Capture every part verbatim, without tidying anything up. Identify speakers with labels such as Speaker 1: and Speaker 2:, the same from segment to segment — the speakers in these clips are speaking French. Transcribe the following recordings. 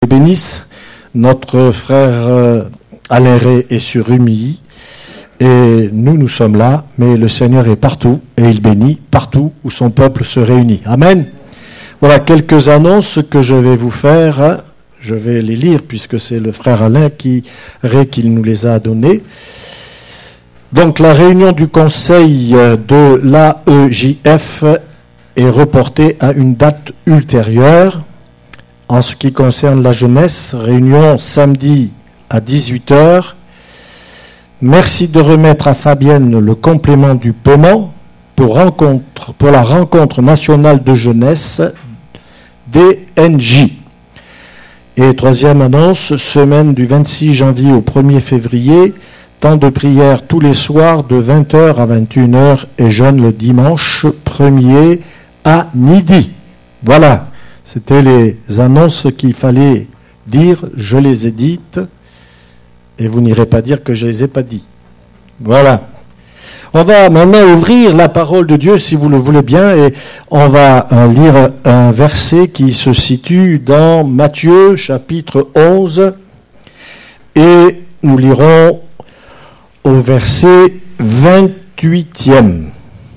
Speaker 1: Bénisse. Notre frère Alain Ray est sur Rumilly et nous, nous sommes là, mais le Seigneur est partout et il bénit partout où son peuple se réunit. Amen. Voilà quelques annonces que je vais vous faire. Je vais les lire puisque c'est le frère Alain qui, Ray qui nous les a données. Donc la réunion du conseil de l'A E J F est reportée à une date ultérieure. En ce qui concerne la jeunesse, réunion samedi à dix-huit heures. Merci de remettre à Fabienne le complément du paiement pour, rencontre, pour la rencontre nationale de jeunesse D N J. Et troisième annonce, semaine du vingt-six janvier au premier février, temps de prière tous les soirs de vingt heures à vingt et une heures et jeûne le dimanche premier à midi. Voilà. C'était les annonces qu'il fallait dire, je les ai dites, et vous n'irez pas dire que je ne les ai pas dit. Voilà. On va maintenant ouvrir la parole de Dieu, si vous le voulez bien, et on va lire un verset qui se situe dans Matthieu, chapitre onze, et nous lirons au verset vingt-huitième.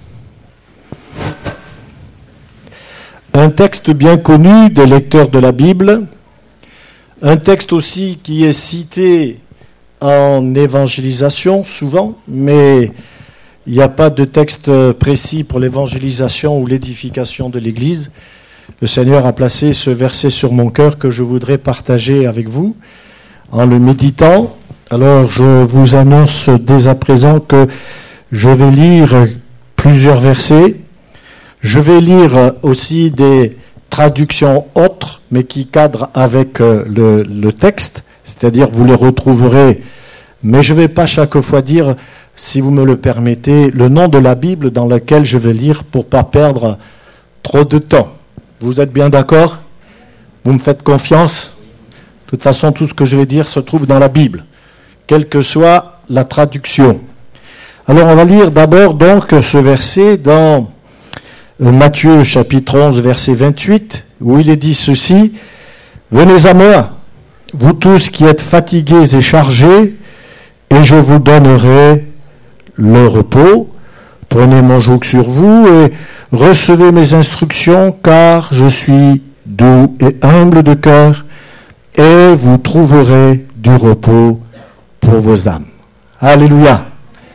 Speaker 1: Un texte bien connu des lecteurs de la Bible, un texte aussi qui est cité en évangélisation souvent, mais il n'y a pas de texte précis pour l'évangélisation ou l'édification de l'Église. Le Seigneur a placé ce verset sur mon cœur que je voudrais partager avec vous en le méditant. Alors je vous annonce dès à présent que je vais lire plusieurs versets. Je vais lire aussi des traductions autres, mais qui cadrent avec le, le texte, c'est-à-dire vous les retrouverez, mais je ne vais pas chaque fois dire, si vous me le permettez, le nom de la Bible dans laquelle je vais lire pour ne pas perdre trop de temps. Vous êtes bien d'accord? Vous me faites confiance? De toute façon, tout ce que je vais dire se trouve dans la Bible, quelle que soit la traduction. Alors on va lire d'abord donc ce verset dans Matthieu chapitre onze verset vingt-huit, où il est dit ceci: « Venez à moi, vous tous qui êtes fatigués et chargés, et je vous donnerai le repos. Prenez mon joug sur vous et recevez mes instructions, car je suis doux et humble de cœur, et vous trouverez du repos pour vos âmes. » Alléluia.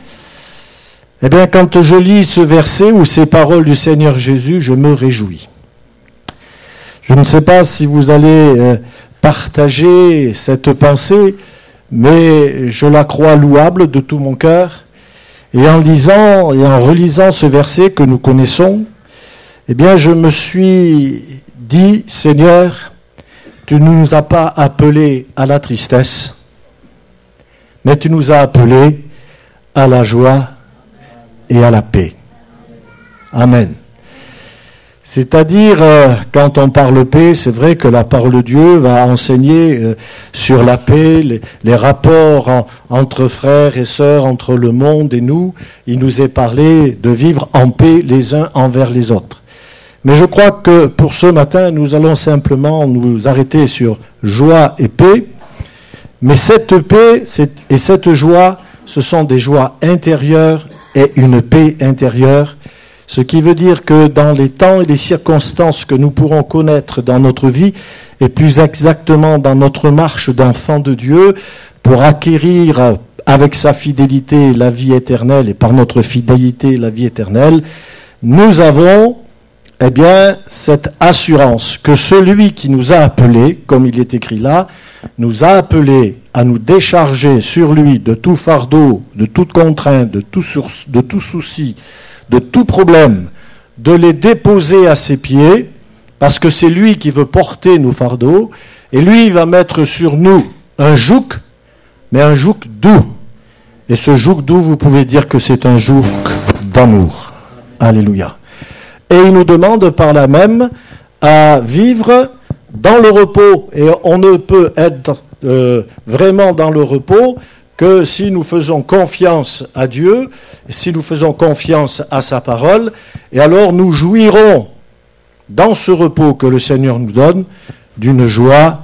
Speaker 1: Eh bien, quand je lis ce verset ou ces paroles du Seigneur Jésus, je me réjouis. Je ne sais pas si vous allez partager cette pensée, mais je la crois louable de tout mon cœur. Et en lisant et en relisant ce verset que nous connaissons, eh bien, je me suis dit, Seigneur, tu ne nous as pas appelés à la tristesse, mais tu nous as appelés à la joie et à la paix. Amen. C'est-à-dire, euh, quand on parle paix, c'est vrai que la parole de Dieu va enseigner euh, sur la paix, les, les rapports en, entre frères et sœurs, entre le monde et nous. Il nous est parlé de vivre en paix les uns envers les autres. Mais je crois que pour ce matin, nous allons simplement nous arrêter sur joie et paix. Mais cette paix c'est, et cette joie, ce sont des joies intérieures et une paix intérieure, ce qui veut dire que dans les temps et les circonstances que nous pourrons connaître dans notre vie, et plus exactement dans notre marche d'enfant de Dieu, pour acquérir avec sa fidélité la vie éternelle et par notre fidélité la vie éternelle, nous avons eh bien cette assurance que celui qui nous a appelés, comme il est écrit là, nous a appelés à nous décharger sur lui de tout fardeau, de toute contrainte, de tout, source, de tout souci, de tout problème, de les déposer à ses pieds, parce que c'est lui qui veut porter nos fardeaux, et lui il va mettre sur nous un joug, mais un joug doux. Et ce joug doux, vous pouvez dire que c'est un joug d'amour. Alléluia. Et il nous demande par là même à vivre dans le repos. Et on ne peut être euh, vraiment dans le repos que si nous faisons confiance à Dieu, si nous faisons confiance à sa parole, et alors nous jouirons dans ce repos que le Seigneur nous donne d'une joie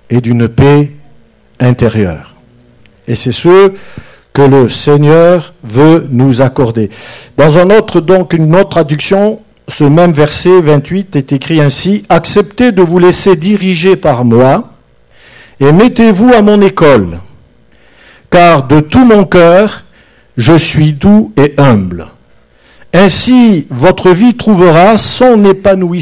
Speaker 1: et d'une paix intérieure. Et c'est ce que le Seigneur veut nous accorder. Dans un autre, donc, une autre traduction, ce même verset vingt-huit est écrit ainsi: « Acceptez de vous laisser diriger par moi et mettez-vous à mon école, car de tout mon cœur, je suis doux et humble. Ainsi, votre vie trouvera son épanouissement. »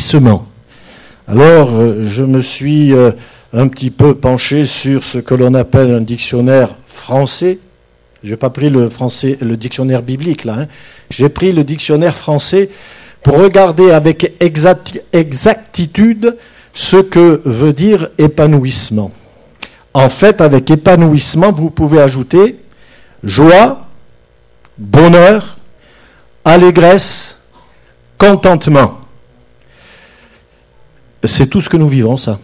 Speaker 1: Alors, je me suis un petit peu penché sur ce que l'on appelle un dictionnaire français. Je n'ai pas pris le, français, le dictionnaire biblique, là. Hein. J'ai pris le dictionnaire français pour regarder avec exact, exactitude ce que veut dire épanouissement. En fait, avec épanouissement, vous pouvez ajouter joie, bonheur, allégresse, contentement. C'est tout ce que nous vivons, ça.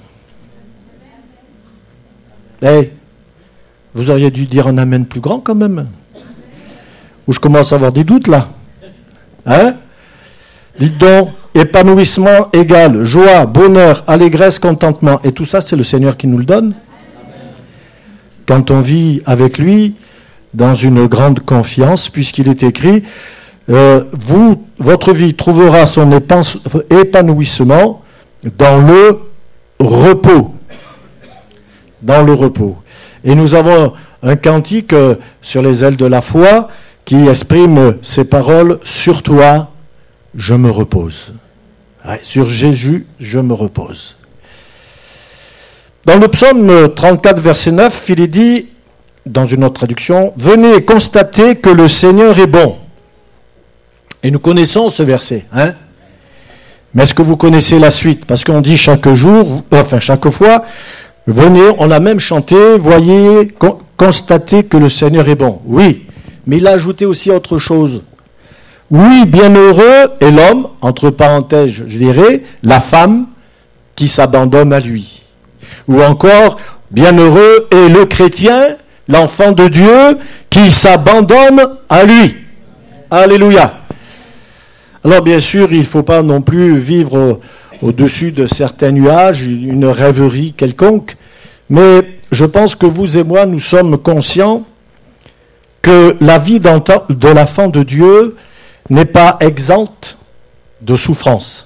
Speaker 1: Hey, vous auriez dû dire un amen plus grand quand même. Ou je commence à avoir des doutes là. Hein? Dites donc, épanouissement égale joie, bonheur, allégresse, contentement. Et tout ça, c'est le Seigneur qui nous le donne. Quand on vit avec lui dans une grande confiance, puisqu'il est écrit, euh, vous, votre vie trouvera son épanouissement dans le repos. Dans le repos. Et nous avons un cantique euh, sur les ailes de la foi qui exprime ces paroles: sur toi, je me repose. Ouais, sur Jésus, je me repose. Dans le psaume trente-quatre, verset neuf, il est dit, dans une autre traduction, « Venez constater que le Seigneur est bon. » Et nous connaissons ce verset, hein? Mais est-ce que vous connaissez la suite? Parce qu'on dit chaque jour, enfin chaque fois, venez, on l'a même chanté, voyez, con, constatez que le Seigneur est bon. Oui, mais il a ajouté aussi autre chose. Oui, bienheureux est l'homme, entre parenthèses, je dirais, la femme qui s'abandonne à lui. Ou encore, bienheureux est le chrétien, l'enfant de Dieu, qui s'abandonne à lui. Alléluia. Alors bien sûr, il ne faut pas non plus vivre au-dessus de certains nuages, une rêverie quelconque, mais je pense que vous et moi, nous sommes conscients que la vie de l'enfant de Dieu n'est pas exempte de souffrance,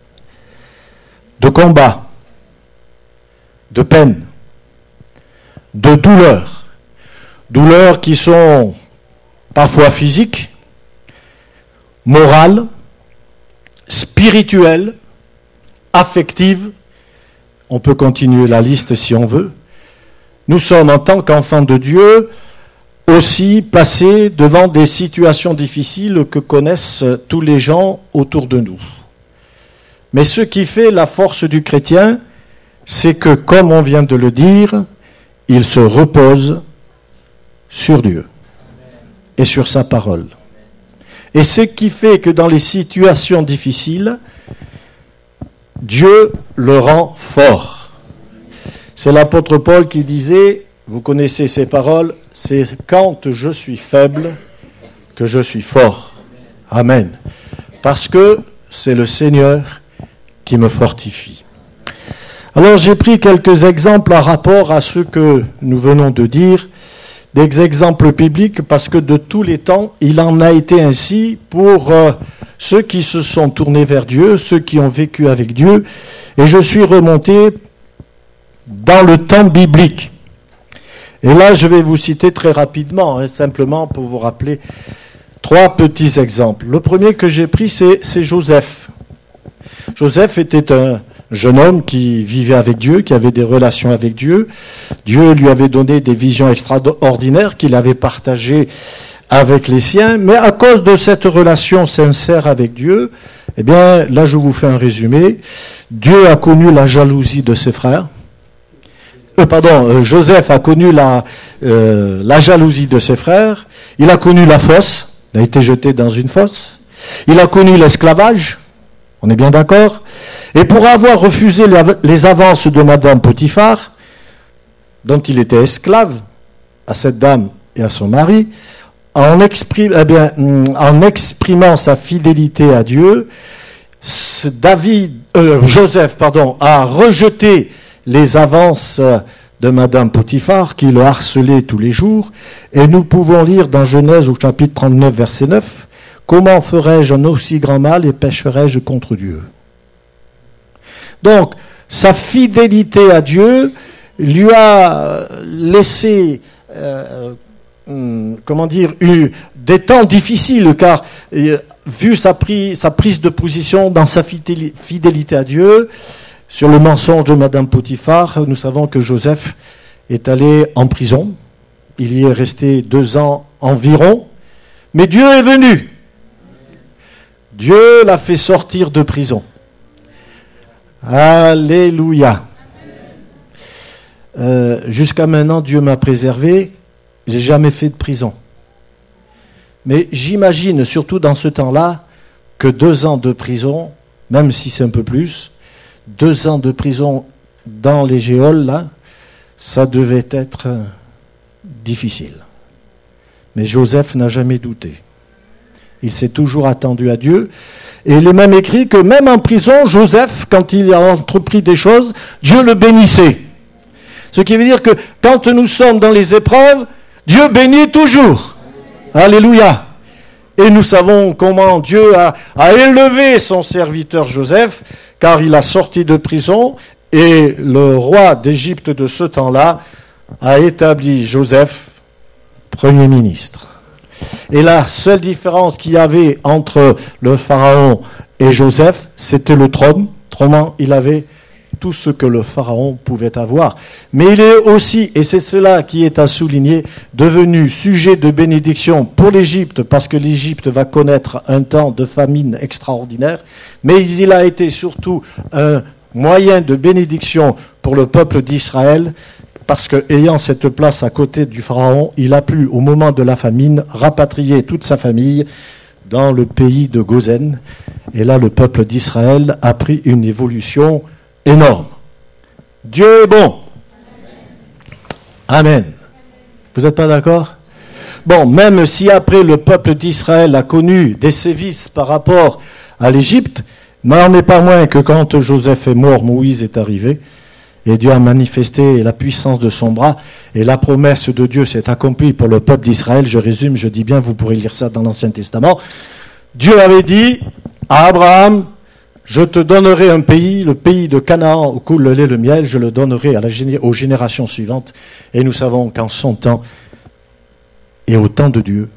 Speaker 1: de combat, de peine, de douleurs, douleurs qui sont parfois physiques, morales, spirituelles, affectives. On peut continuer la liste si on veut. Nous sommes, en tant qu'enfants de Dieu, aussi placés devant des situations difficiles que connaissent tous les gens autour de nous. Mais ce qui fait la force du chrétien, c'est que, comme on vient de le dire, il se repose sur Dieu et sur sa parole. Et ce qui fait que dans les situations difficiles, Dieu le rend fort. C'est l'apôtre Paul qui disait, vous connaissez ces paroles, c'est quand je suis faible que je suis fort. Amen. Parce que c'est le Seigneur qui me fortifie. Alors j'ai pris quelques exemples en rapport à ce que nous venons de dire, des exemples bibliques, parce que de tous les temps, il en a été ainsi pour euh, ceux qui se sont tournés vers Dieu, ceux qui ont vécu avec Dieu. Et je suis remonté dans le temps biblique. Et là, je vais vous citer très rapidement, hein, simplement pour vous rappeler trois petits exemples. Le premier que j'ai pris, c'est, c'est Joseph. Joseph était un jeune homme qui vivait avec Dieu, qui avait des relations avec Dieu. Dieu lui avait donné des visions extraordinaires qu'il avait partagées avec les siens. Mais à cause de cette relation sincère avec Dieu, eh bien, là je vous fais un résumé. Dieu a connu la jalousie de ses frères. Euh, pardon, euh, Joseph a connu la, euh, la jalousie de ses frères. Il a connu la fosse. Il a été jeté dans une fosse. Il a connu l'esclavage. On est bien d'accord? Et pour avoir refusé les avances de Madame Potiphar, dont il était esclave, à cette dame et à son mari, en, exprime, eh bien, en exprimant sa fidélité à Dieu, David, euh, Joseph pardon, a rejeté les avances de Madame Potiphar qui le harcelait tous les jours. Et nous pouvons lire dans Genèse au chapitre trente-neuf, verset neuf, « Comment ferais-je un aussi grand mal et pécherais-je contre Dieu ?» Donc, sa fidélité à Dieu lui a laissé, euh, comment dire, eu des temps difficiles, car euh, vu sa, pri- sa prise de position dans sa fidélité à Dieu, sur le mensonge de Madame Potiphar, nous savons que Joseph est allé en prison. Il y est resté deux ans environ. Mais Dieu est venu. Dieu l'a fait sortir de prison. Alléluia. Euh, jusqu'à maintenant, Dieu m'a préservé. J'ai jamais fait de prison. Mais j'imagine, surtout dans ce temps-là, que deux ans de prison, même si c'est un peu plus, deux ans de prison dans les géoles, là, ça devait être difficile. Mais Joseph n'a jamais douté. Il s'est toujours attendu à Dieu. Et il est même écrit que même en prison, Joseph, quand il a entrepris des choses, Dieu le bénissait. Ce qui veut dire que quand nous sommes dans les épreuves, Dieu bénit toujours. Alléluia. Et nous savons comment Dieu a, a élevé son serviteur Joseph, car il a sorti de prison, et le roi d'Égypte de ce temps-là a établi Joseph premier ministre. Et la seule différence qu'il y avait entre le pharaon et Joseph, c'était le trône. Autrement, il avait tout ce que le pharaon pouvait avoir. Mais il est aussi, et c'est cela qui est à souligner, devenu sujet de bénédiction pour l'Égypte, parce que l'Égypte va connaître un temps de famine extraordinaire, mais il a été surtout un moyen de bénédiction pour le peuple d'Israël, parce que, ayant cette place à côté du pharaon, il a pu, au moment de la famine, rapatrier toute sa famille dans le pays de Goshen. Et là, le peuple d'Israël a pris une évolution énorme. Dieu est bon. Amen. Vous n'êtes pas d'accord ? Bon, même si après le peuple d'Israël a connu des sévices par rapport à l'Égypte, n'en est pas moins que quand Joseph est mort, Moïse est arrivé, et Dieu a manifesté la puissance de son bras, et la promesse de Dieu s'est accomplie pour le peuple d'Israël. Je résume, je dis bien, vous pourrez lire ça dans l'Ancien Testament. Dieu avait dit à Abraham, je te donnerai un pays, le pays de Canaan, où coule le lait et le miel, je le donnerai à la, aux générations suivantes. Et nous savons qu'en son temps, et au temps de Dieu,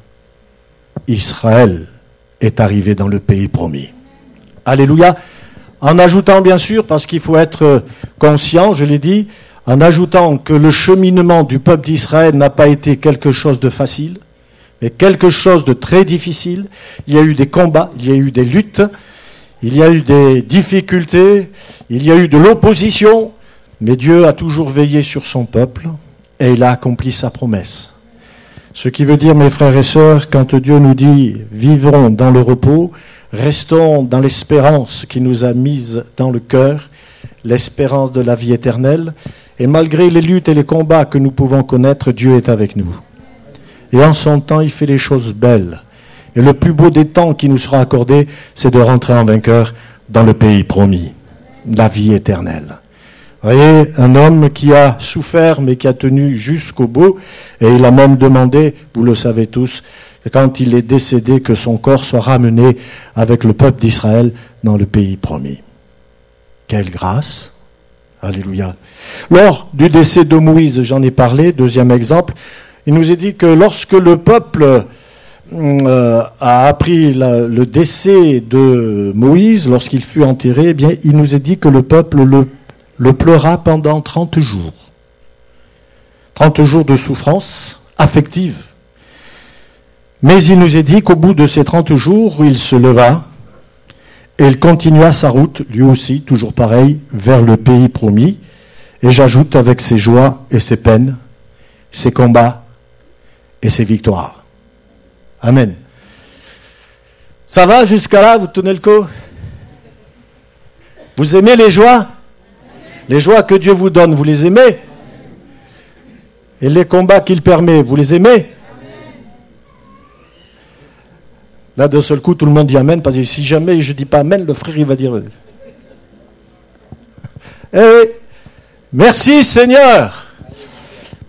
Speaker 1: Israël est arrivé dans le pays promis. Alléluia. En ajoutant, bien sûr, parce qu'il faut être conscient, je l'ai dit, en ajoutant que le cheminement du peuple d'Israël n'a pas été quelque chose de facile, mais quelque chose de très difficile. Il y a eu des combats, il y a eu des luttes, il y a eu des difficultés, il y a eu de l'opposition, mais Dieu a toujours veillé sur son peuple et il a accompli sa promesse. Ce qui veut dire, mes frères et sœurs, quand Dieu nous dit « vivons dans le repos », restons dans l'espérance qui nous a mise dans le cœur, l'espérance de la vie éternelle. Et malgré les luttes et les combats que nous pouvons connaître, Dieu est avec nous. Et en son temps, il fait les choses belles. Et le plus beau des temps qui nous sera accordé, c'est de rentrer en vainqueur dans le pays promis, la vie éternelle. Vous voyez, un homme qui a souffert, mais qui a tenu jusqu'au bout, et il a même demandé, vous le savez tous, quand il est décédé, que son corps soit ramené avec le peuple d'Israël dans le pays promis. Quelle grâce! Alléluia. Lors du décès de Moïse, j'en ai parlé, deuxième exemple, il nous est dit que lorsque le peuple euh, a appris la, le décès de Moïse, lorsqu'il fut enterré, eh bien, il nous est dit que le peuple le, le pleura pendant trente jours. trente jours de souffrance affective. Mais il nous est dit qu'au bout de ces trente jours, il se leva et il continua sa route, lui aussi, toujours pareil, vers le pays promis. Et j'ajoute avec ses joies et ses peines, ses combats et ses victoires. Amen. Ça va jusqu'à là, vous tenez le coup? Vous aimez les joies? Les joies que Dieu vous donne, vous les aimez? Et les combats qu'il permet, vous les aimez? Là, d'un seul coup, tout le monde dit Amen, parce que si jamais je ne dis pas Amen, le frère, il va dire... Eh, merci Seigneur.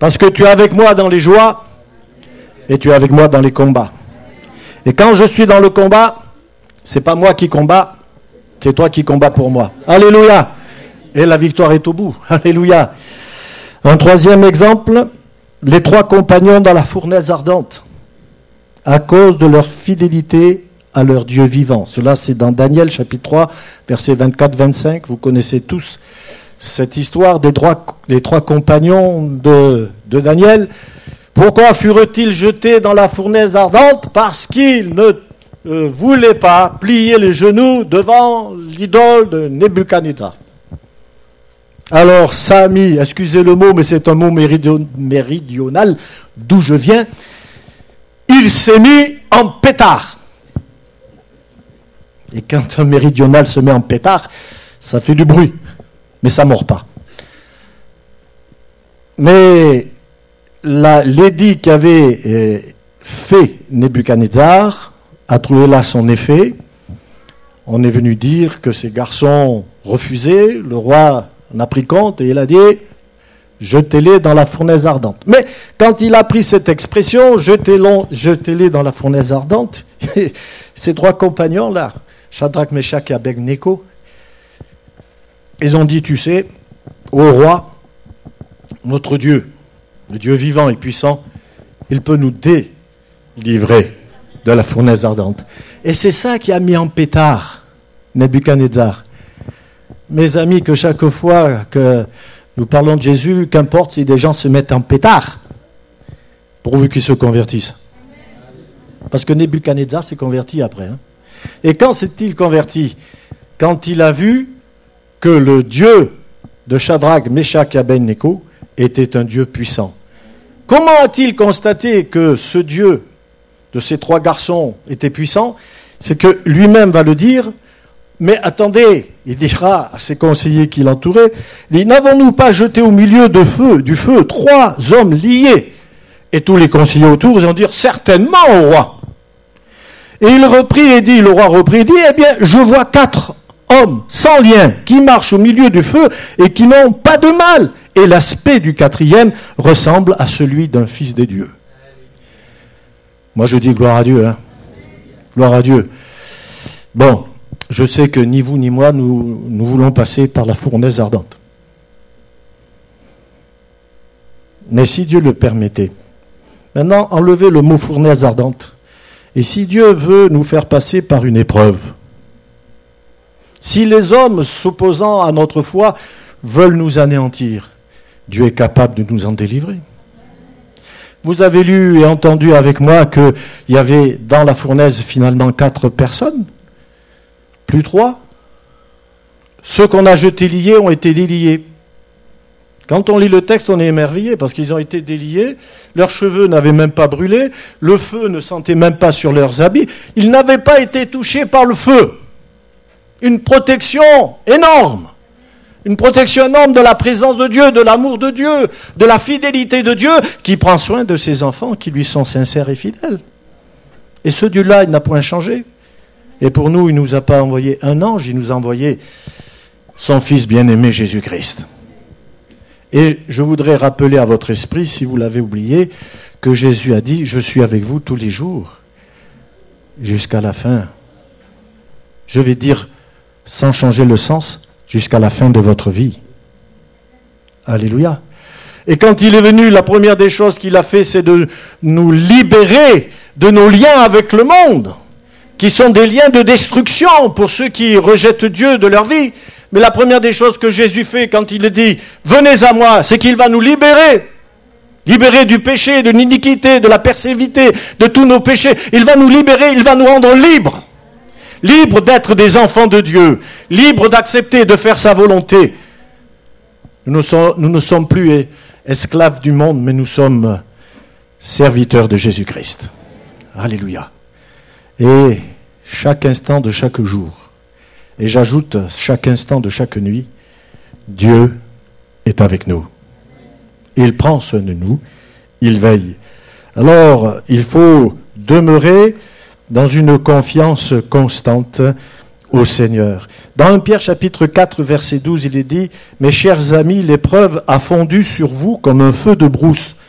Speaker 1: Parce que tu es avec moi dans les joies et tu es avec moi dans les combats. Et quand je suis dans le combat, c'est pas moi qui combats, c'est toi qui combats pour moi. Alléluia. Et la victoire est au bout. Alléluia. Un troisième exemple, les trois compagnons dans la fournaise ardente, à cause de leur fidélité à leur Dieu vivant. Cela, c'est dans Daniel, chapitre trois, versets vingt-quatre vingt-cinq. Vous connaissez tous cette histoire des trois, des trois compagnons de, de Daniel. Pourquoi furent-ils jetés dans la fournaise ardente? Parce qu'ils ne euh, voulaient pas plier les genoux devant l'idole de Nebuchadnezzar. Alors, Sami, excusez le mot, mais c'est un mot méridion, méridional, d'où je viens, il s'est mis en pétard. Et quand un méridional se met en pétard, ça fait du bruit, mais ça ne mord pas. Mais la l'édit qu'avait euh, fait Nebuchadnezzar a trouvé là son effet. On est venu dire que ces garçons refusaient, le roi en a pris compte et il a dit « jetez-les dans la fournaise ardente ». Mais quand il a pris cette expression « jetez-les jetez-les dans la fournaise ardente », ces trois compagnons-là, Shadrach, Meshach et Abednego, ils ont dit « tu sais, ô roi, notre Dieu, le Dieu vivant et puissant, il peut nous délivrer de la fournaise ardente. » Et c'est ça qui a mis en pétard Nebuchadnezzar. Mes amis, que chaque fois que nous parlons de Jésus, qu'importe si des gens se mettent en pétard, pourvu qu'ils se convertissent. Parce que Nebuchadnezzar s'est converti après. Hein. Et quand s'est-il converti? Quand il a vu que le Dieu de Shadrach, Meshach et Abednego était un Dieu puissant. Comment a-t-il constaté que ce Dieu de ces trois garçons était puissant? C'est que lui-même va le dire. Mais attendez, il dira à ses conseillers qui l'entouraient, « N'avons-nous pas jeté au milieu de feu, du feu trois hommes liés ?» Et tous les conseillers autour ils vont dire « Certainement, au roi !» Et il reprit et dit, le roi reprit et dit, « Eh bien, je vois quatre hommes sans lien qui marchent au milieu du feu et qui n'ont pas de mal. » Et l'aspect du quatrième ressemble à celui d'un fils des dieux. Moi je dis gloire à Dieu, hein. Gloire à Dieu. Bon. Je sais que ni vous ni moi, nous, nous voulons passer par la fournaise ardente. Mais si Dieu le permettait, maintenant enlevez le mot fournaise ardente. Et si Dieu veut nous faire passer par une épreuve, si les hommes s'opposant à notre foi veulent nous anéantir, Dieu est capable de nous en délivrer. Vous avez lu et entendu avec moi qu'il y avait dans la fournaise finalement quatre personnes. Plus trois. Ceux qu'on a jetés liés ont été déliés. Quand on lit le texte, on est émerveillé parce qu'ils ont été déliés, leurs cheveux n'avaient même pas brûlé, le feu ne sentait même pas sur leurs habits, ils n'avaient pas été touchés par le feu. Une protection énorme. Une protection énorme de la présence de Dieu, de l'amour de Dieu, de la fidélité de Dieu qui prend soin de ses enfants qui lui sont sincères et fidèles. Et ce Dieu-là, il n'a point changé. Et pour nous, il ne nous a pas envoyé un ange, il nous a envoyé son Fils bien-aimé Jésus-Christ. Et je voudrais rappeler à votre esprit, si vous l'avez oublié, que Jésus a dit « Je suis avec vous tous les jours, jusqu'à la fin. » Je vais dire, sans changer le sens, jusqu'à la fin de votre vie. Alléluia. Et quand il est venu, la première des choses qu'il a fait, c'est de nous libérer de nos liens avec le monde, qui sont des liens de destruction pour ceux qui rejettent Dieu de leur vie. Mais la première des choses que Jésus fait quand il dit « Venez à moi », c'est qu'il va nous libérer. Libérer du péché, de l'iniquité, de la persévérité, de tous nos péchés. Il va nous libérer, il va nous rendre libres. Libres d'être des enfants de Dieu. Libres d'accepter, de faire sa volonté. Nous ne sommes, nous ne sommes plus esclaves du monde, mais nous sommes serviteurs de Jésus-Christ. Alléluia. Et chaque instant de chaque jour, et j'ajoute chaque instant de chaque nuit, Dieu est avec nous. Il prend soin de nous, il veille. Alors, il faut demeurer dans une confiance constante au Seigneur. Dans un Pierre chapitre quatre, verset douze, il est dit « Mes chers amis, l'épreuve a fondu sur vous comme un feu de brousse,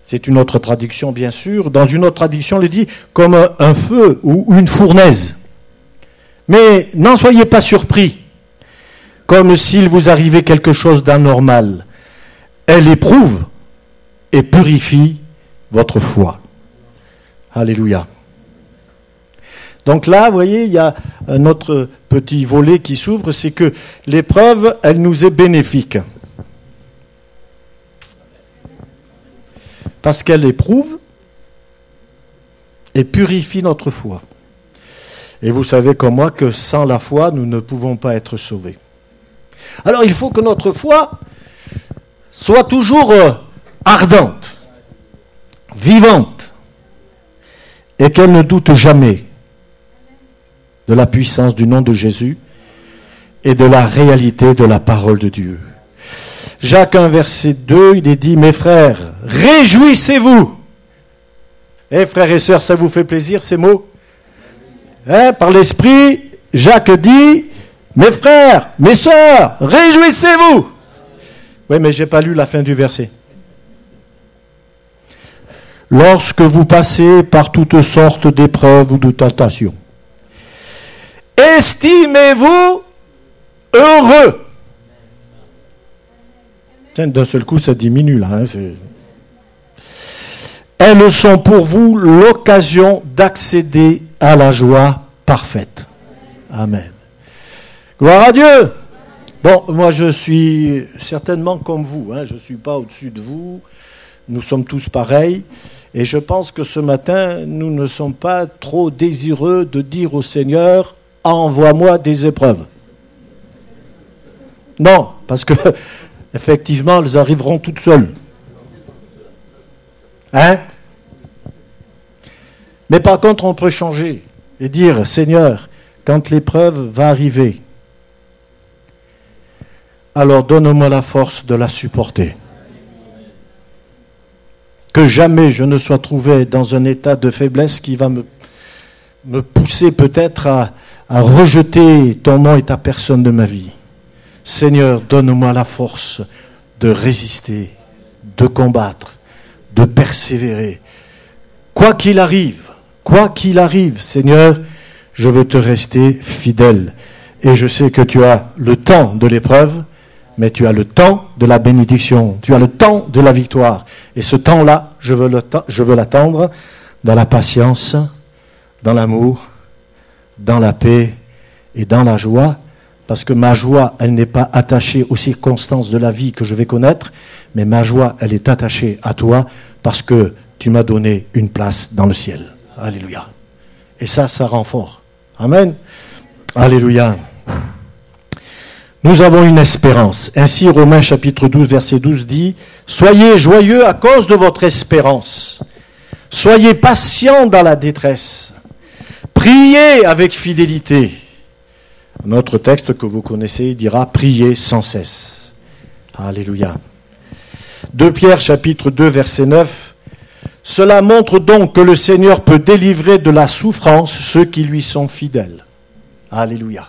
Speaker 1: C'est une autre traduction, bien sûr. Dans une autre traduction, il dit comme un, un feu ou une fournaise. Mais n'en soyez pas surpris, comme s'il vous arrivait quelque chose d'anormal. Elle éprouve et purifie votre foi. Alléluia. Donc là, vous voyez, il y a un autre petit volet qui s'ouvre, c'est que l'épreuve, elle nous est bénéfique. Parce qu'elle éprouve et purifie notre foi. Et vous savez comme moi que sans la foi, nous ne pouvons pas être sauvés. Alors il faut que notre foi soit toujours ardente, vivante, et qu'elle ne doute jamais de la puissance du nom de Jésus et de la réalité de la parole de Dieu. Jacques un, verset deux, il est dit, « Mes frères, réjouissez-vous !» Eh, frères et sœurs, ça vous fait plaisir ces mots? Hein, par l'Esprit, Jacques dit, « Mes frères, mes sœurs, réjouissez-vous !» Oui, mais je n'ai pas lu la fin du verset. « Lorsque vous passez par toutes sortes d'épreuves ou de tentations, estimez-vous heureux. » Tiens, d'un seul coup, ça diminue là. Hein, c'est... Elles sont pour vous l'occasion d'accéder à la joie parfaite. Amen. Gloire à Dieu. Bon, moi je suis certainement comme vous. Hein, je ne suis pas au-dessus de vous. Nous sommes tous pareils. Et je pense que ce matin, nous ne sommes pas trop désireux de dire au Seigneur, envoie-moi des épreuves. Non, parce que effectivement, elles arriveront toutes seules. Hein? Mais par contre, on peut changer et dire, Seigneur, quand l'épreuve va arriver, alors donne-moi la force de la supporter. Que jamais je ne sois trouvé dans un état de faiblesse qui va me, me pousser peut-être à, à rejeter ton nom et ta personne de ma vie. Seigneur, donne-moi la force de résister, de combattre, de persévérer. Quoi qu'il arrive, quoi qu'il arrive, Seigneur, je veux te rester fidèle. Et je sais que tu as le temps de l'épreuve, mais tu as le temps de la bénédiction, tu as le temps de la victoire. Et ce temps-là, je veux, le ta- je veux l'attendre dans la patience, dans l'amour, dans la paix et dans la joie, parce que ma joie, elle n'est pas attachée aux circonstances de la vie que je vais connaître, mais ma joie, elle est attachée à toi, parce que tu m'as donné une place dans le ciel. Alléluia. Et ça, ça rend fort. Amen. Alléluia. Nous avons une espérance. Ainsi, Romains chapitre douze, verset douze dit, « Soyez joyeux à cause de votre espérance. Soyez patients dans la détresse. Priez avec fidélité. » Notre texte que vous connaissez dira, « Priez sans cesse. » Alléluia. deux Pierre chapitre deux, verset neuf, « Cela montre donc que le Seigneur peut délivrer de la souffrance ceux qui lui sont fidèles. » Alléluia.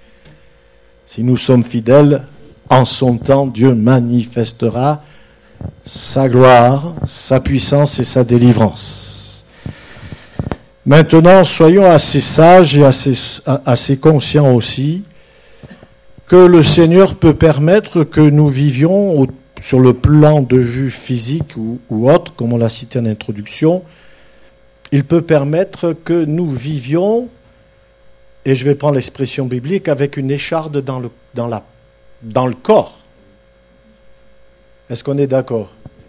Speaker 1: Si nous sommes fidèles, en son temps, Dieu manifestera sa gloire, sa puissance et sa délivrance. Maintenant, soyons assez sages et assez, assez conscients aussi que le Seigneur peut permettre que nous vivions au, sur le plan de vue physique ou, ou autre, comme on l'a cité en introduction. Il peut permettre que nous vivions, et je vais prendre l'expression biblique, avec une écharde dans le, dans la, dans le corps. Est-ce qu'on est d'accord?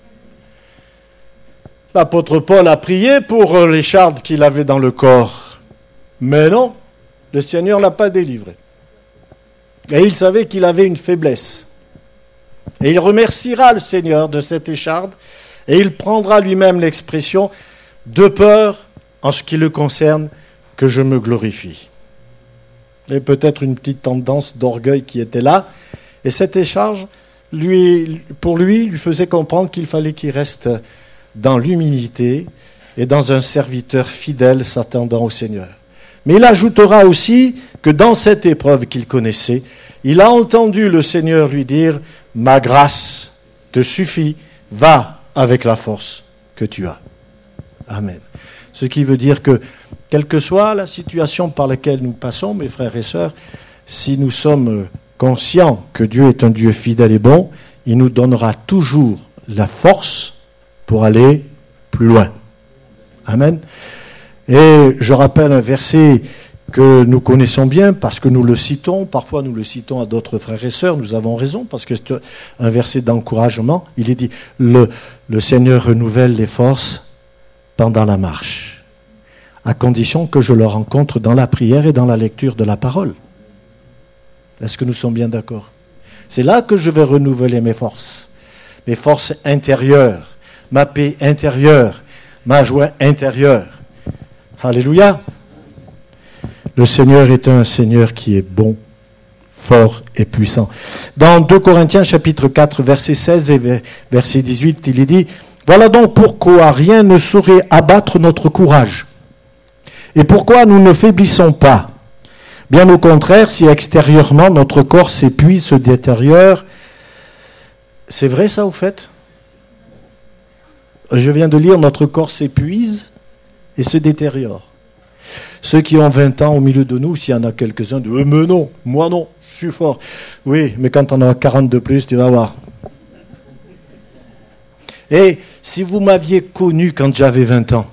Speaker 1: L'apôtre Paul a prié pour l'écharde qu'il avait dans le corps. Mais non, le Seigneur ne l'a pas délivré. Et il savait qu'il avait une faiblesse. Et il remerciera le Seigneur de cette écharde, et il prendra lui-même l'expression « de peur, en ce qui le concerne, que je me glorifie ». Il y avait peut-être une petite tendance d'orgueil qui était là. Et cette écharge, lui, pour lui, lui faisait comprendre qu'il fallait qu'il reste dans l'humilité et dans un serviteur fidèle s'attendant au Seigneur. Mais il ajoutera aussi que dans cette épreuve qu'il connaissait, il a entendu le Seigneur lui dire « Ma grâce te suffit, va avec la force que que tu as. Amen. Ce qui veut dire que, quelle que soit la situation par laquelle nous passons, mes frères et sœurs, si nous sommes conscients que Dieu est un Dieu fidèle et bon, il nous donnera toujours la force pour aller plus loin. Amen. Et je rappelle un verset que nous connaissons bien parce que nous le citons, parfois nous le citons à d'autres frères et sœurs, nous avons raison, parce que c'est un verset d'encouragement. Il est dit, le, le Seigneur renouvelle les forces pendant la marche, à condition que je le rencontre dans la prière et dans la lecture de la parole. Est-ce que nous sommes bien d'accord? C'est là que je vais renouveler mes forces, mes forces intérieures, ma paix intérieure, ma joie intérieure. Alléluia. Le Seigneur est un Seigneur qui est bon, fort et puissant. Dans deux Corinthiens chapitre quatre, verset seize et verset dix-huit, il est dit, « Voilà donc pourquoi rien ne saurait abattre notre courage. Et pourquoi nous ne faiblissons pas. Bien au contraire, si extérieurement notre corps s'épuise, se détériore. » C'est vrai ça au fait? Je viens de lire, notre corps s'épuise et se détériore. Ceux qui ont vingt ans au milieu de nous, s'il y en a quelques-uns, disent euh, « Mais non, moi non, je suis fort. » Oui, mais quand on a quarante de plus, tu vas voir. Et si vous m'aviez connu quand j'avais vingt ans,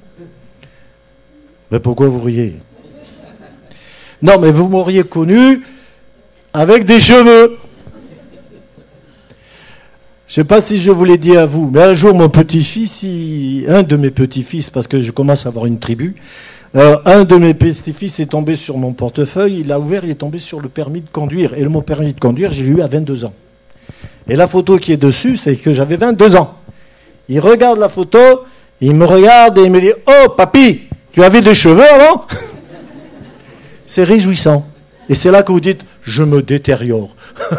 Speaker 1: ben pourquoi vous riez? Non, mais vous m'auriez connu avec des cheveux. Je ne sais pas si je vous l'ai dit à vous, mais un jour, mon petit-fils, il, un de mes petits-fils, parce que je commence à avoir une tribu, euh, un de mes petits-fils est tombé sur mon portefeuille, il l'a ouvert, il est tombé sur le permis de conduire. Et mon permis de conduire, j'ai eu à vingt-deux ans. Et la photo qui est dessus, c'est que j'avais vingt-deux ans. Il regarde la photo, il me regarde et il me dit « Oh, papy, tu avais des cheveux avant ?» C'est réjouissant. Et c'est là que vous dites « Je me détériore. »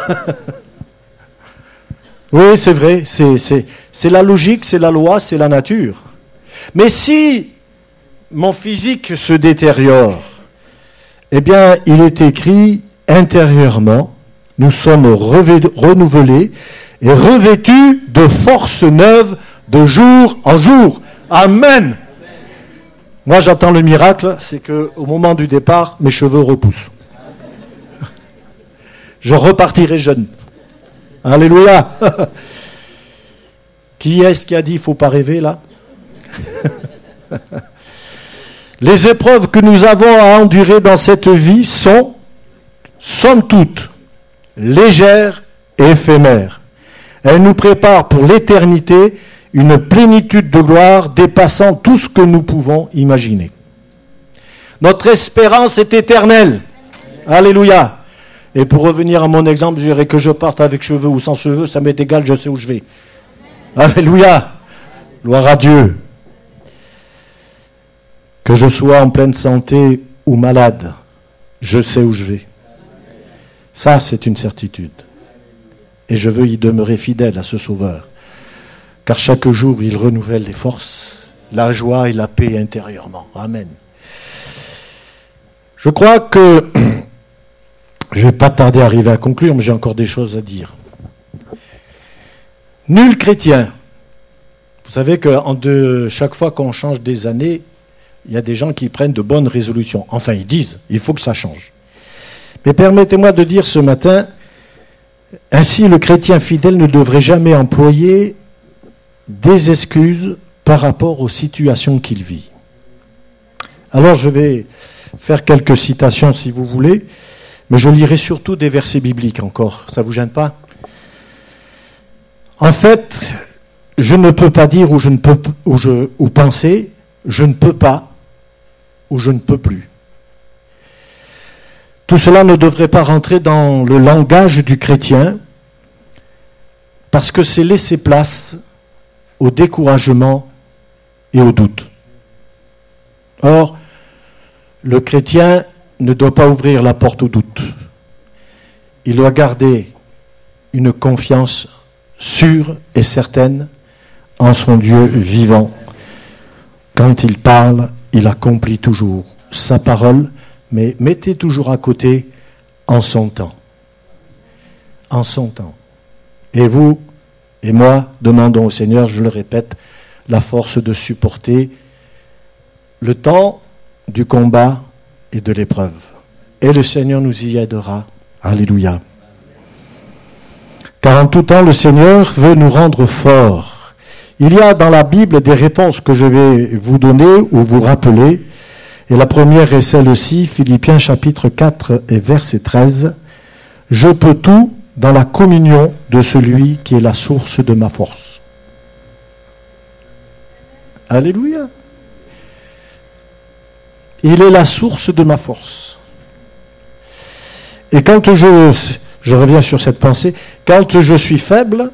Speaker 1: Oui, c'est vrai, c'est, c'est, c'est la logique, c'est la loi, c'est la nature. Mais si mon physique se détériore, eh bien, il est écrit intérieurement, nous sommes revê- renouvelés et revêtus de force neuve de jour en jour. Amen. Moi, j'attends le miracle, c'est qu'au moment du départ, mes cheveux repoussent. Je repartirai jeune. Alléluia. Qui est-ce qui a dit qu'il ne faut pas rêver là? Les épreuves que nous avons à endurer dans cette vie sont, somme toute, légères et éphémères. Elles nous préparent pour l'éternité une plénitude de gloire dépassant tout ce que nous pouvons imaginer. Notre espérance est éternelle. Alléluia. Et pour revenir à mon exemple, je dirais que je parte avec cheveux ou sans cheveux, ça m'est égal, je sais où je vais. Alléluia. Gloire à Dieu. Que je sois en pleine santé ou malade, je sais où je vais. Ça, c'est une certitude. Et je veux y demeurer fidèle à ce Sauveur. Car chaque jour, il renouvelle les forces, la joie et la paix intérieurement. Amen. Je crois que je ne vais pas tarder à arriver à conclure, mais j'ai encore des choses à dire. Nul chrétien. Vous savez que en de, chaque fois qu'on change des années, il y a des gens qui prennent de bonnes résolutions. Enfin, ils disent, il faut que ça change. Mais permettez-moi de dire ce matin, ainsi le chrétien fidèle ne devrait jamais employer des excuses par rapport aux situations qu'il vit. Alors je vais faire quelques citations si vous voulez, mais je lirai surtout des versets bibliques encore. Ça ne vous gêne pas? En fait, je ne peux pas dire ou je ne peux ou je ou penser, je ne peux pas ou je ne peux plus. Tout cela ne devrait pas rentrer dans le langage du chrétien parce que c'est laisser place au découragement et au doute. Or, le chrétien ne doit pas ouvrir la porte au doute. Il doit garder une confiance sûre et certaine en son Dieu vivant. Quand il parle, il accomplit toujours sa parole, mais mettez toujours à côté en son temps. En son temps. Et vous et moi demandons au Seigneur, je le répète, la force de supporter le temps du combat et de l'épreuve. Et le Seigneur nous y aidera. Alléluia. Car en tout temps, le Seigneur veut nous rendre forts. Il y a dans la Bible des réponses que je vais vous donner ou vous rappeler. Et la première est celle-ci, Philippiens chapitre quatre et verset treize. « Je peux tout dans la communion de celui qui est la source de ma force. » Alléluia. Il est la source de ma force. Et quand je, je reviens sur cette pensée, quand je suis faible,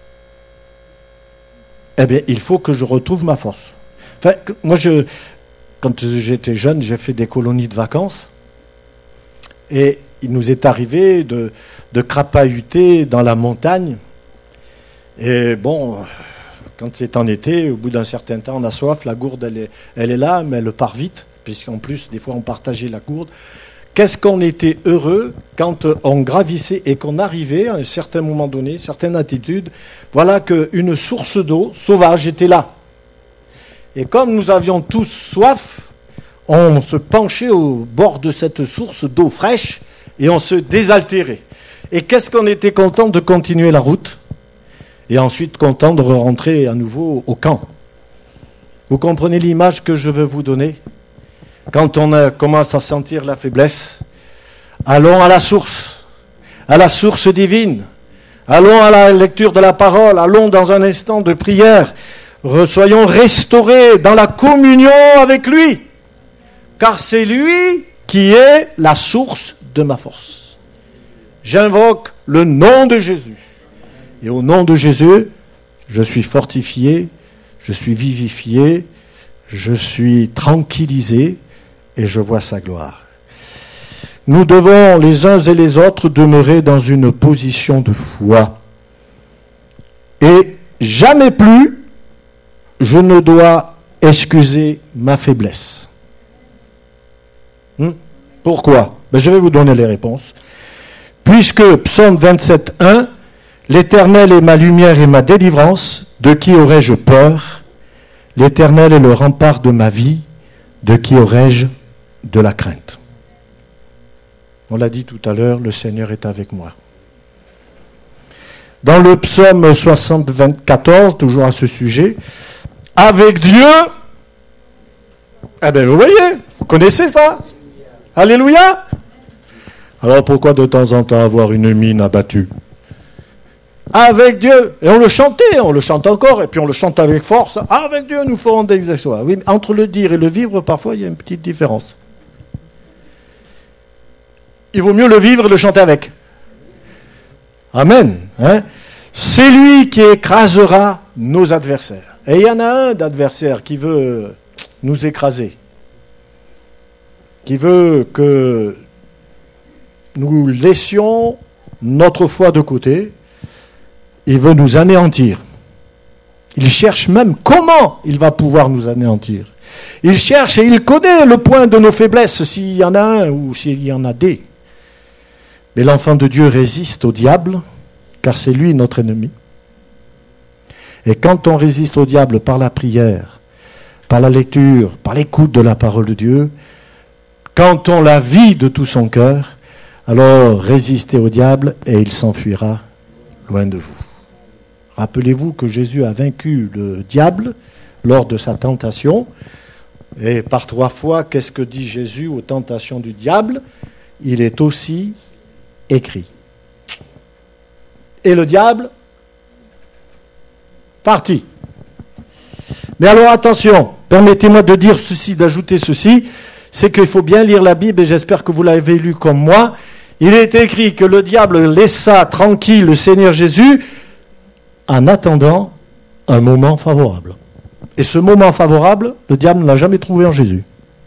Speaker 1: eh bien, il faut que je retrouve ma force. Enfin, moi, je, quand j'étais jeune, j'ai fait des colonies de vacances, et il nous est arrivé de, de crapahuter dans la montagne. Et bon, quand c'est en été, au bout d'un certain temps, on a soif, la gourde, elle est, elle est là, mais elle part vite, puisqu'en plus, des fois, on partageait la gourde. Qu'est-ce qu'on était heureux quand on gravissait et qu'on arrivait à un certain moment donné, certaine attitude, voilà qu'une source d'eau sauvage était là. Et comme nous avions tous soif, on se penchait au bord de cette source d'eau fraîche et on se désaltérait. Et qu'est-ce qu'on était content de continuer la route et ensuite content de rentrer à nouveau au camp. Vous comprenez l'image que je veux vous donner ? Quand on a, commence à sentir la faiblesse, allons à la source, à la source divine. Allons à la lecture de la parole, allons dans un instant de prière. Soyons restaurés dans la communion avec lui, car c'est lui qui est la source de ma force. J'invoque le nom de Jésus. Et au nom de Jésus, je suis fortifié, je suis vivifié, je suis tranquillisé, et je vois sa gloire. Nous devons, les uns et les autres, demeurer dans une position de foi. Et jamais plus, je ne dois excuser ma faiblesse. Hmm? Pourquoi ? Ben, je vais vous donner les réponses. Puisque, psaume vingt-sept, un, « L'Éternel est ma lumière et ma délivrance, de qui aurais-je peur ? L'Éternel est le rempart de ma vie, de qui aurais-je de la crainte. » On l'a dit tout à l'heure, le Seigneur est avec moi. Dans le psaume soixante, quatorze, toujours à ce sujet, avec Dieu, eh bien vous voyez, vous connaissez ça ? Alléluia ! Alors pourquoi de temps en temps avoir une mine abattue ? Avec Dieu, et on le chantait, on le chante encore, et puis on le chante avec force, avec Dieu nous ferons des exploits. Oui, mais entre le dire et le vivre, parfois il y a une petite différence. Il vaut mieux le vivre et le chanter avec. Amen. Hein? C'est lui qui écrasera nos adversaires. Et il y en a un d'adversaire qui veut nous écraser, qui veut que nous laissions notre foi de côté. Il veut nous anéantir. Il cherche même comment il va pouvoir nous anéantir. Il cherche et il connaît le point de nos faiblesses, s'il y en a un ou s'il y en a des. Mais l'enfant de Dieu résiste au diable, car c'est lui notre ennemi. Et quand on résiste au diable par la prière, par la lecture, par l'écoute de la parole de Dieu, quand on la vit de tout son cœur, alors résistez au diable et il s'enfuira loin de vous. Rappelez-vous que Jésus a vaincu le diable lors de sa tentation. Et par trois fois, qu'est-ce que dit Jésus aux tentations du diable ? Il est aussi écrit. Et le diable, parti. Mais alors attention, permettez-moi de dire ceci, d'ajouter ceci, c'est qu'il faut bien lire la Bible, et j'espère que vous l'avez lu comme moi. Il est écrit que le diable laissa tranquille le Seigneur Jésus en attendant un moment favorable. Et ce moment favorable, le diable ne l'a jamais trouvé en Jésus.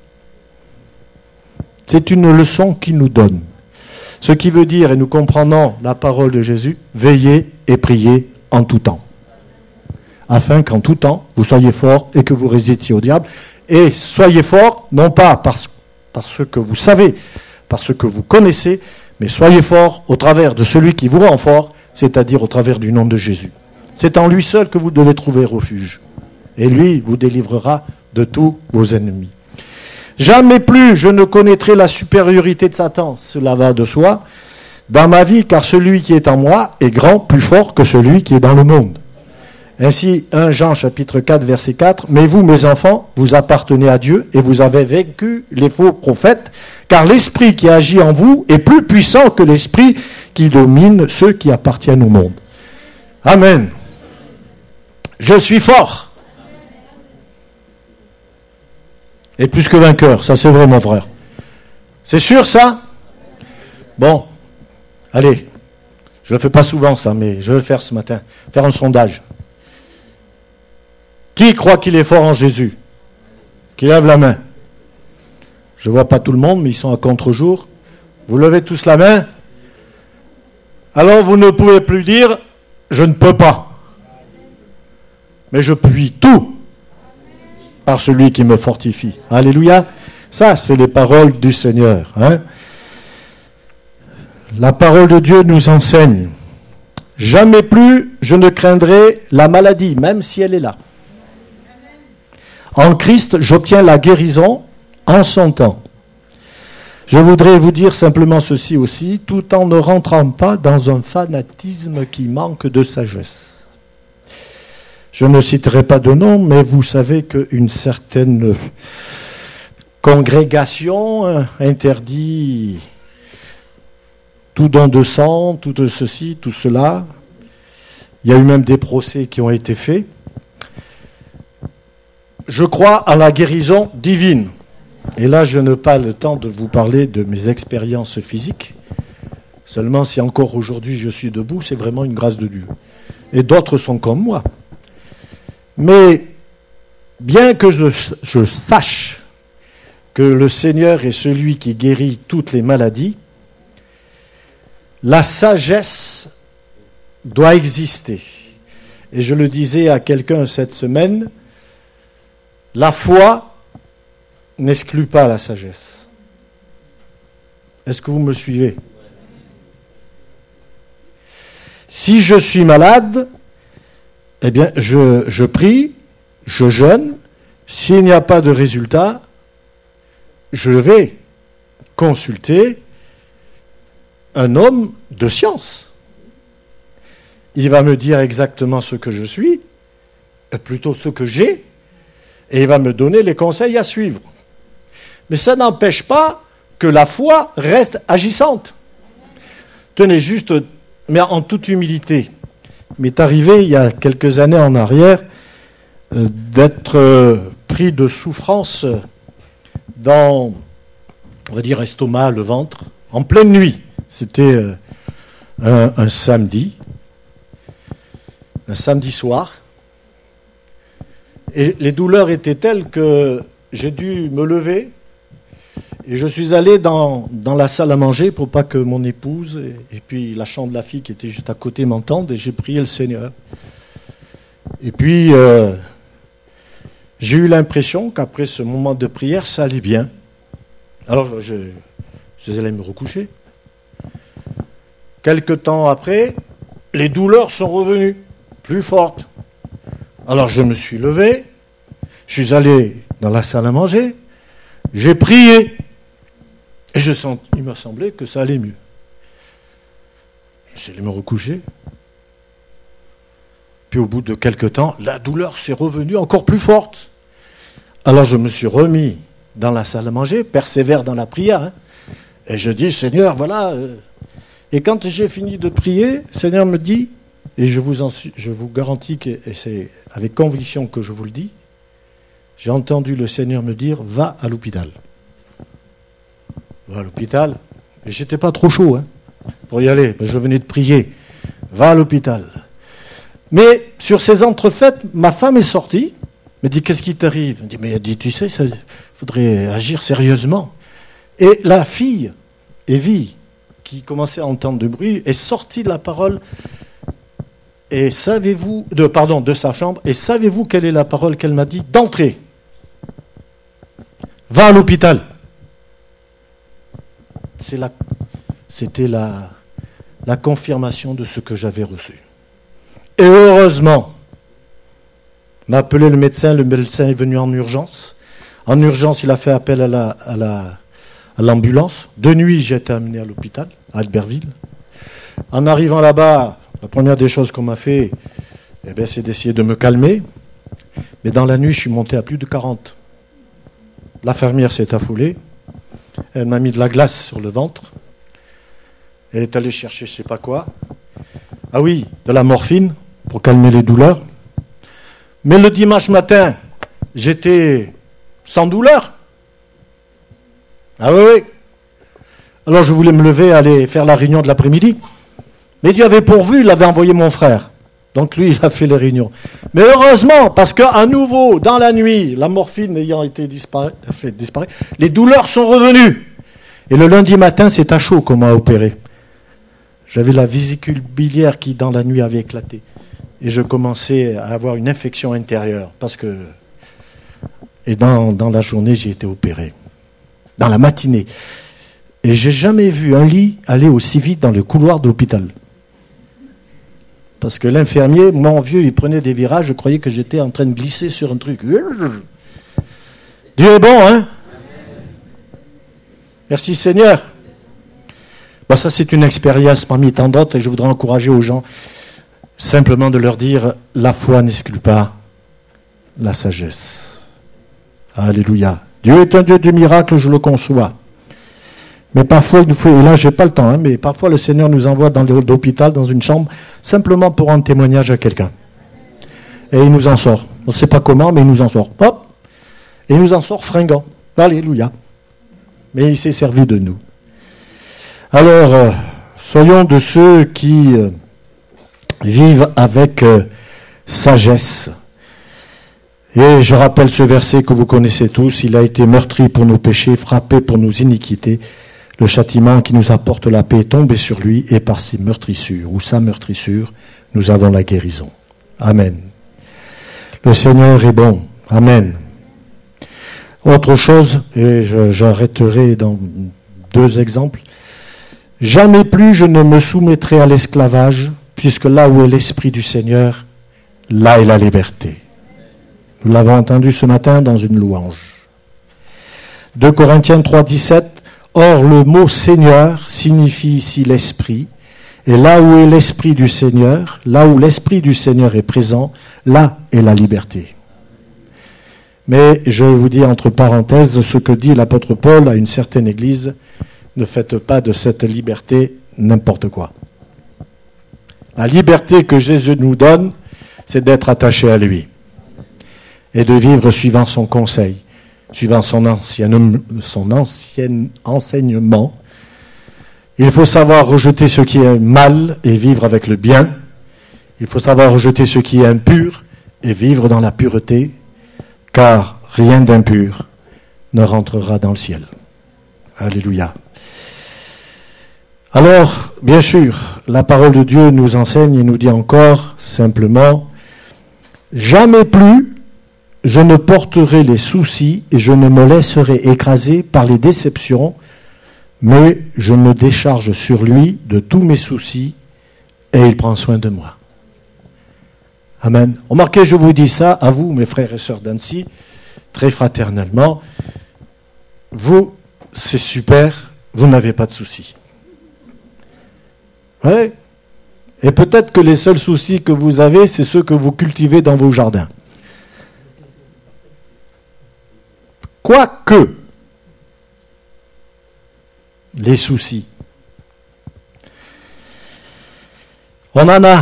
Speaker 1: C'est une leçon qu'il nous donne. Ce qui veut dire, et nous comprenons la parole de Jésus, veillez et priez en tout temps. Afin qu'en tout temps, vous soyez forts et que vous résistiez au diable. Et soyez forts, non pas parce, parce que vous savez, parce que vous connaissez, mais soyez forts au travers de celui qui vous rend fort, c'est-à-dire au travers du nom de Jésus. C'est en lui seul que vous devez trouver refuge. et lui vous délivrera de tous vos ennemis. Jamais plus je ne connaîtrai la supériorité de Satan, cela va de soi, dans ma vie, car celui qui est en moi est grand, plus fort que celui qui est dans le monde. Ainsi, premier Jean chapitre quatre, verset quatre, « Mais vous, mes enfants, vous appartenez à Dieu et vous avez vaincu les faux prophètes, car l'esprit qui agit en vous est plus puissant que l'esprit qui domine ceux qui appartiennent au monde. » Amen. Je suis fort. Et plus que vainqueur, ça c'est vrai mon frère. C'est sûr ça? Bon, allez, je ne le fais pas souvent ça, mais je vais le faire ce matin, faire un sondage. Qui croit qu'il est fort en Jésus? Qui lève la main. Je ne vois pas tout le monde, mais ils sont à contre-jour. Vous levez tous la main. Alors vous ne pouvez plus dire « je ne peux pas ». Mais je puis tout par celui qui me fortifie. Alléluia. Ça, c'est les paroles du Seigneur. Hein? La parole de Dieu nous enseigne. Jamais plus je ne craindrai la maladie, même si elle est là. En Christ, j'obtiens la guérison en son temps. Je voudrais vous dire simplement ceci aussi, tout en ne rentrant pas dans un fanatisme qui manque de sagesse. Je ne citerai pas de nom, mais vous savez qu'une certaine congrégation interdit tout don de sang, tout de ceci, tout cela. Il y a eu même des procès qui ont été faits. Je crois à la guérison divine. Et là, je n'ai pas le temps de vous parler de mes expériences physiques. Seulement, si encore aujourd'hui je suis debout, c'est vraiment une grâce de Dieu. Et d'autres sont comme moi. Mais bien que je, je sache que le Seigneur est celui qui guérit toutes les maladies, la sagesse doit exister. Et je le disais à quelqu'un cette semaine, la foi n'exclut pas la sagesse. Est-ce que vous me suivez? Si je suis malade, eh bien, je, je prie, je jeûne. S'il n'y a pas de résultat, je vais consulter un homme de science. Il va me dire exactement ce que je suis, plutôt ce que j'ai, et il va me donner les conseils à suivre. Mais ça n'empêche pas que la foi reste agissante. Tenez, juste, mais en toute humilité, il m'est arrivé il y a quelques années en arrière euh, d'être euh, pris de souffrance dans, on va dire, estomac, le ventre, en pleine nuit. C'était euh, un, un samedi, un samedi soir. Et les douleurs étaient telles que j'ai dû me lever et je suis allé dans, dans la salle à manger pour pas que mon épouse et, et puis la chambre de la fille qui était juste à côté m'entendent, et j'ai prié le Seigneur. Et puis euh, j'ai eu l'impression qu'après ce moment de prière, ça allait bien. Alors je, je suis allé me recoucher. Quelque temps après, les douleurs sont revenues, plus fortes. Alors je me suis levé, je suis allé dans la salle à manger, j'ai prié, et je sens, il m'a semblé que ça allait mieux. Je suis allé me recoucher. Puis au bout de quelque temps, la douleur s'est revenue encore plus forte. Alors je me suis remis dans la salle à manger, persévère dans la prière, hein, et je dis, Seigneur, voilà. Euh, et quand j'ai fini de prier, le Seigneur me dit, et je vous, en, je vous garantis que et c'est avec conviction que je vous le dis, j'ai entendu le Seigneur me dire, va à l'hôpital. Va à l'hôpital. Et j'étais pas trop chaud hein, pour y aller, je venais de prier. Va à l'hôpital. Mais sur ces entrefaites, ma femme est sortie, me dit, qu'est-ce qui t'arrive? Elle me dit, mais elle dit, tu sais, il faudrait agir sérieusement. Et la fille, Evie, qui commençait à entendre du bruit, est sortie de la parole. Et savez-vous, de, pardon, de sa chambre, et savez-vous quelle est la parole qu'elle m'a dit? D'entrer. Va à l'hôpital. C'est la, c'était la, la confirmation de ce que j'avais reçu. Et heureusement, On a appelé le médecin, le médecin est venu en urgence. En urgence, il a fait appel à, la, à, la, à l'ambulance. De nuit, j'ai été amené à l'hôpital, à Albertville. En arrivant là-bas, la première des choses qu'on m'a fait, eh bien, c'est d'essayer de me calmer. Mais dans la nuit, je suis monté à plus de quarante. L'infirmière s'est affolée. Elle m'a mis de la glace sur le ventre. Elle est allée chercher je ne sais pas quoi. Ah oui, de la morphine pour calmer les douleurs. Mais le dimanche matin, j'étais sans douleur. Ah oui, oui. Alors je voulais me lever, aller faire la réunion de l'après-midi. Mais Dieu avait pourvu, il avait envoyé mon frère. Donc lui, il a fait les réunions. Mais heureusement, parce qu'à nouveau, dans la nuit, la morphine ayant été dispara- fait disparaître, les douleurs sont revenues. Et le lundi matin, c'est à chaud qu'on m'a opéré. J'avais la vésicule biliaire qui, dans la nuit, avait éclaté. Et je commençais à avoir une infection intérieure. Parce que... Et dans, dans la journée, j'ai été opéré. Dans la matinée. Et j'ai jamais vu un lit aller aussi vite dans le couloir de l'hôpital. Parce que l'infirmier, mon vieux, il prenait des virages, je croyais que j'étais en train de glisser sur un truc. Dieu est bon, hein? Merci Seigneur. Bon, ça c'est une expérience parmi tant d'autres et je voudrais encourager aux gens simplement de leur dire, la foi n'exclut pas la sagesse. Alléluia. Dieu est un Dieu du miracle, je le conçois. Mais parfois, il nous faut, et là, je n'ai pas le temps, hein, mais parfois le Seigneur nous envoie dans l'hôpital, dans une chambre, simplement pour rendre témoignage à quelqu'un. Et il nous en sort. On ne sait pas comment, mais il nous en sort. Hop! Et il nous en sort fringant. Alléluia. Mais il s'est servi de nous. Alors, euh, soyons de ceux qui euh, vivent avec euh, sagesse. Et je rappelle ce verset que vous connaissez tous. Il a été meurtri pour nos péchés, frappé pour nos iniquités. Le châtiment qui nous apporte la paix est tombé sur lui, et par ses meurtrissures, ou sa meurtrissure, nous avons la guérison. Amen. Le Seigneur est bon. Amen. Autre chose, et je, j'arrêterai dans deux exemples. Jamais plus je ne me soumettrai à l'esclavage, puisque là où est l'Esprit du Seigneur, là est la liberté. Nous l'avons entendu ce matin dans une louange. deux Corinthiens trois, dix-sept. Or, le mot Seigneur signifie ici l'Esprit. Et là où est l'Esprit du Seigneur, là où l'Esprit du Seigneur est présent, là est la liberté. Mais je vous dis entre parenthèses ce que dit l'apôtre Paul à une certaine église, ne faites pas de cette liberté n'importe quoi. La liberté que Jésus nous donne, c'est d'être attaché à lui et de vivre suivant son conseil, suivant son ancien, son ancien enseignement. Il faut savoir rejeter ce qui est mal et vivre avec le bien. Il faut savoir rejeter ce qui est impur et vivre dans la pureté, car rien d'impur ne rentrera dans le ciel. Alléluia. Alors, bien sûr, la parole de Dieu nous enseigne et nous dit encore simplement, jamais plus je ne porterai les soucis et je ne me laisserai écraser par les déceptions, mais je me décharge sur lui de tous mes soucis et il prend soin de moi. Amen. Remarquez, je vous dis ça à vous, mes frères et sœurs d'Annecy, très fraternellement. Vous, c'est super, vous n'avez pas de soucis. Ouais. Et peut-être que les seuls soucis que vous avez, c'est ceux que vous cultivez dans vos jardins. Quoique, les soucis, on en a.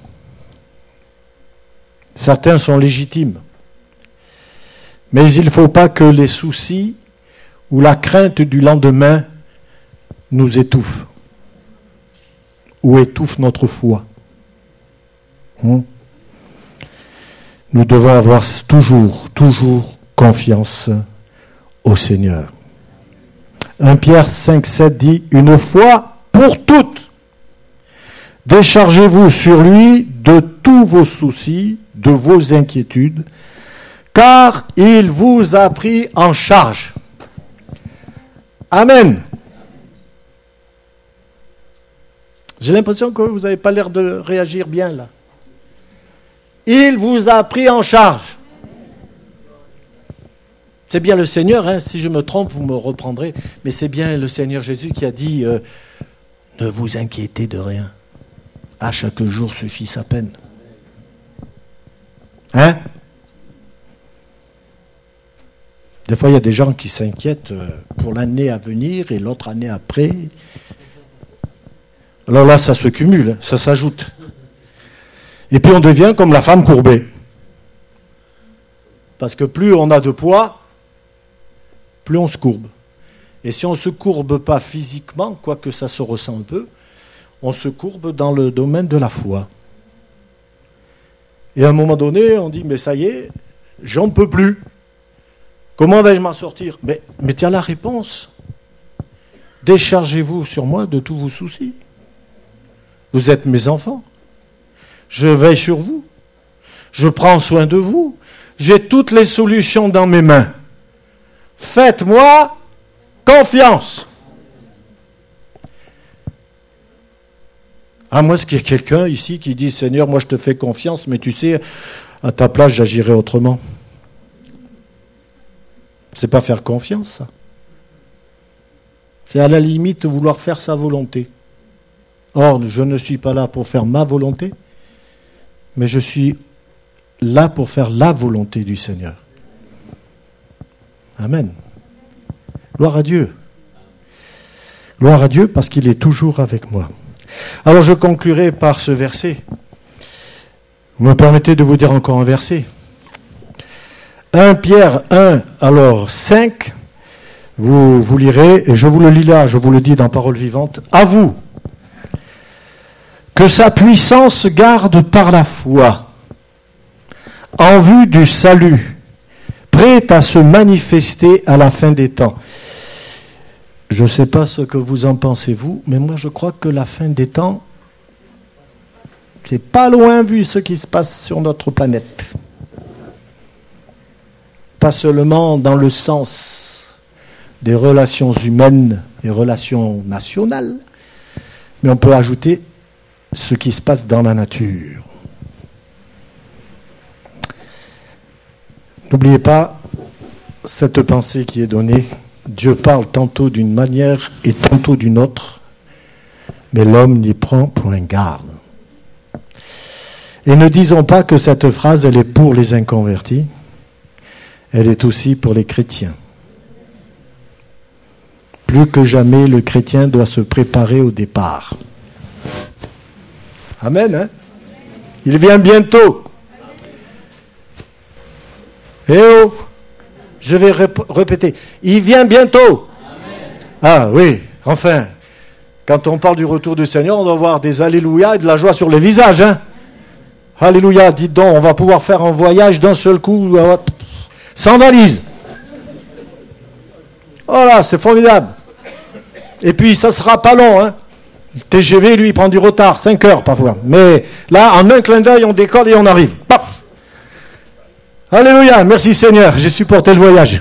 Speaker 1: Certains sont légitimes. Mais il ne faut pas que les soucis ou la crainte du lendemain nous étouffent ou étouffent notre foi. Hum? Nous devons avoir toujours, toujours confiance au Seigneur. un Pierre cinq, sept dit, une fois pour toutes, déchargez-vous sur lui de tous vos soucis, de vos inquiétudes, car il vous a pris en charge. Amen. J'ai l'impression que vous n'avez pas l'air de réagir bien là. Il vous a pris en charge. C'est bien le Seigneur, hein, si je me trompe, vous me reprendrez, mais c'est bien le Seigneur Jésus qui a dit euh, « Ne vous inquiétez de rien, à chaque jour suffit sa peine. » Hein? Des fois, il y a des gens qui s'inquiètent pour l'année à venir et l'autre année après. Alors là, ça se cumule, ça s'ajoute. Et puis on devient comme la femme courbée. Parce que plus on a de poids, plus on se courbe. Et si on ne se courbe pas physiquement, quoique ça se ressent un peu, on se courbe dans le domaine de la foi. Et à un moment donné, on dit, mais ça y est, j'en peux plus. Comment vais-je m'en sortir? Mais, mais tu as la réponse. Déchargez-vous sur moi de tous vos soucis. Vous êtes mes enfants. Je veille sur vous. Je prends soin de vous. J'ai toutes les solutions dans mes mains. Faites-moi confiance. À moins qu'il y ait quelqu'un ici qui dise, Seigneur, moi je te fais confiance, mais tu sais, à ta place, j'agirai autrement. C'est pas faire confiance, ça. C'est à la limite vouloir faire sa volonté. Or, je ne suis pas là pour faire ma volonté, mais je suis là pour faire la volonté du Seigneur. Amen. Gloire à Dieu. Gloire à Dieu parce qu'il est toujours avec moi. Alors je conclurai par ce verset. Vous me permettez de vous dire encore un verset. un Pierre un, alors cinq, vous, vous lirez, et je vous le lis là, je vous le dis dans Parole vivante, à vous, que sa puissance garde par la foi, en vue du salut, prête à se manifester à la fin des temps. Je ne sais pas ce que vous en pensez, vous, mais moi je crois que la fin des temps, c'est pas loin vu ce qui se passe sur notre planète. Pas seulement dans le sens des relations humaines et relations nationales, mais on peut ajouter ce qui se passe dans la nature. N'oubliez pas cette pensée qui est donnée. Dieu parle tantôt d'une manière et tantôt d'une autre, mais l'homme n'y prend point garde. Et ne disons pas que cette phrase, elle est pour les inconvertis, elle est aussi pour les chrétiens. Plus que jamais, le chrétien doit se préparer au départ. Amen, hein? Il vient bientôt. Eh oh! Je vais rép- répéter. Il vient bientôt. Amen. Ah oui, enfin. Quand on parle du retour du Seigneur, on doit avoir des alléluia et de la joie sur les visages. Hein? Alléluia, dites donc, on va pouvoir faire un voyage d'un seul coup, sans valise. Voilà, c'est formidable. Et puis, ça sera pas long. Hein? Le T G V, lui, il prend du retard, cinq heures parfois. Mais là, en un clin d'œil, on décolle et on arrive. Paf! Alléluia, merci Seigneur, j'ai supporté le voyage.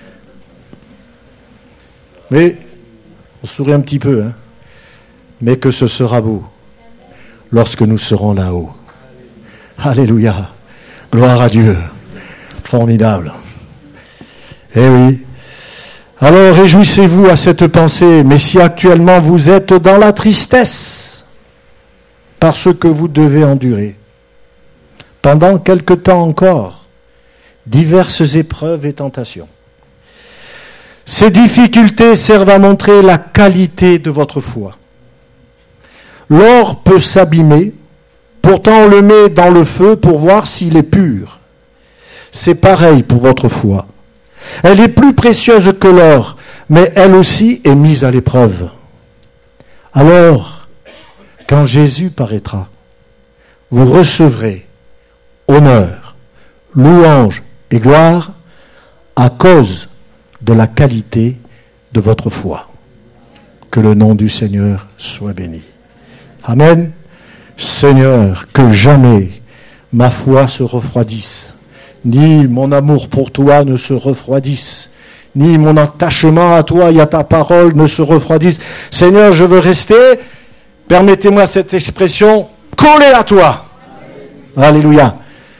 Speaker 1: Mais, on sourit un petit peu, hein. Mais que ce sera beau lorsque nous serons là-haut. Alléluia, gloire à Dieu, formidable. Eh oui. Alors réjouissez-vous à cette pensée, mais si actuellement vous êtes dans la tristesse par ce que vous devez endurer, pendant quelque temps encore, diverses épreuves et tentations. Ces difficultés servent à montrer la qualité de votre foi. L'or peut s'abîmer, pourtant on le met dans le feu pour voir s'il est pur. C'est pareil pour votre foi. Elle est plus précieuse que l'or, mais elle aussi est mise à l'épreuve. Alors, quand Jésus paraîtra, vous recevrez honneur, louange et gloire à cause de la qualité de votre foi. Que le nom du Seigneur soit béni. Amen. Seigneur, que jamais ma foi se refroidisse, ni mon amour pour toi ne se refroidisse, ni mon attachement à toi et à ta parole ne se refroidisse. Seigneur, je veux rester, permettez-moi cette expression, collé à toi. Alléluia.